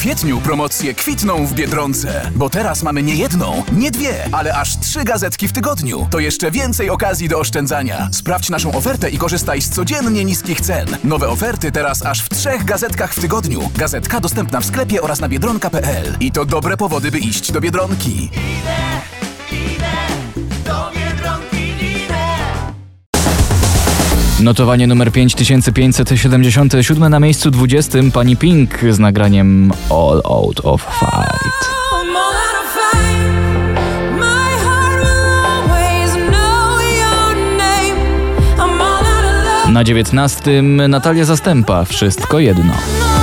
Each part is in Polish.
kwietniu promocje kwitną w Biedronce, bo teraz mamy nie jedną, nie dwie, ale aż 3 gazetki w tygodniu. To jeszcze więcej okazji do oszczędzania. Sprawdź naszą ofertę i korzystaj z codziennie niskich cen. Nowe oferty teraz aż w 3 gazetkach w tygodniu. Gazetka dostępna w sklepie oraz na biedronka.pl. I to dobre powody, by iść do Biedronki. Notowanie numer 5577, na miejscu 20 pani Pink z nagraniem All Out of Fight. Na 19 Natalia Zastępa, Wszystko jedno.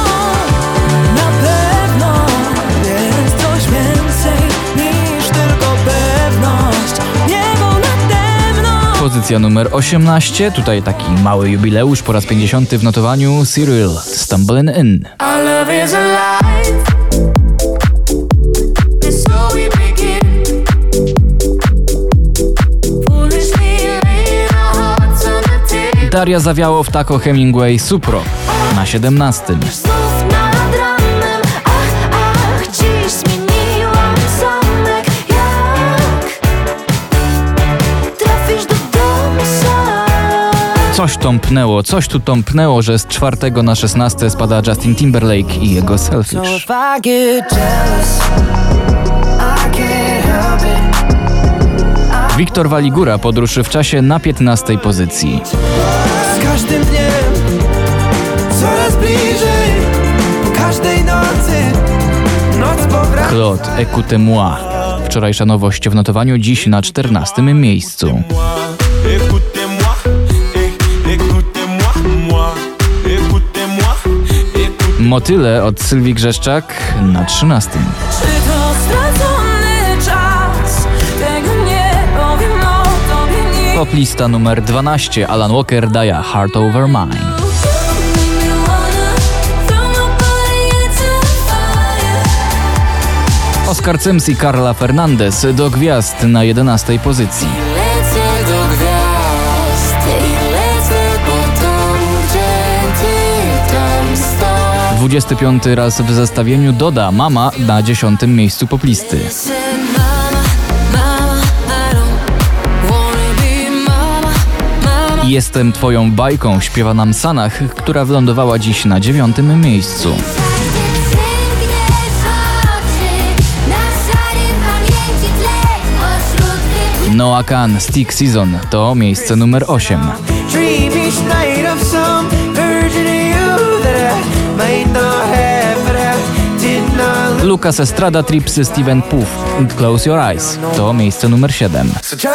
Pozycja numer 18, tutaj taki mały jubileusz, po raz 50 w notowaniu, Cyril, Stumbling In. Daria Zawiało w Taco Hemingway, Supro, na 17. Coś tu tąpnęło, że z 4 na 16 spada Justin Timberlake i jego Selfish. Wiktor Waligura, Podróż w czasie, na 15 pozycji. Z każdym dniem coraz bliżej, po każdej nocy noc powraca. Claude, Écoutez-moi. Wczorajsza nowość w notowaniu, dziś na 14 miejscu. Motyle od Sylwii Grzeszczak na 13. Czy to stracony czas? Tego nie powiem, no tobie nie. Poplista numer 12, Alan Walker, Daya, Heart Over Mine. Oscar Sims i Carla Fernandez, Do gwiazd, na 11 pozycji. 25 raz w zestawieniu Doda, Mama, na 10 miejscu poplisty. Jestem twoją bajką, śpiewa nam Sanach, która wylądowała dziś na 9 miejscu. Noah Kahan, Stick Season, to miejsce numer 8. Lucas Estrada, Tripsy, Steven Puth, Close Your Eyes, to miejsce numer 7.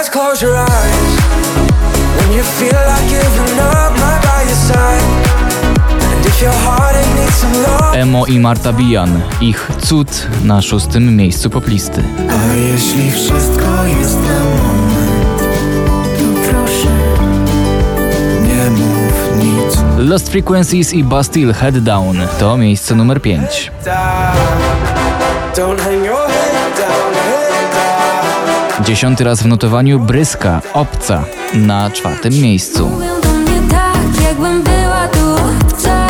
Emo i Marta Bijan, ich Cud, na 6 miejscu poplisty. A jeśli wszystko jest na moment, to proszę, nie mów nic. Lost Frequencies i Bastille, Head Down, to miejsce numer 5. Don't hang your head down, head down. 10 raz w notowaniu Bryska, Obca, na 4 miejscu. Mówią do mnie tak, jakbym była tu obca.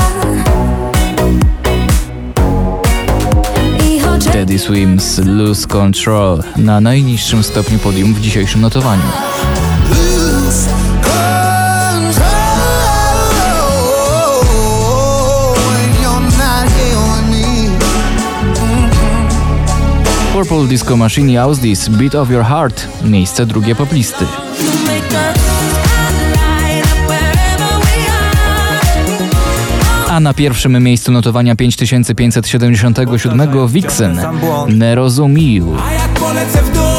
Teddy Swims, Lose Control, na najniższym stopniu podium w dzisiejszym notowaniu. Purple Disco Machine i Ausdis, Beat of Your Heart, miejsce drugie poplisty. A na pierwszym miejscu notowania 5577 Vixen, Nie rozumiju. A jak polecę w dół,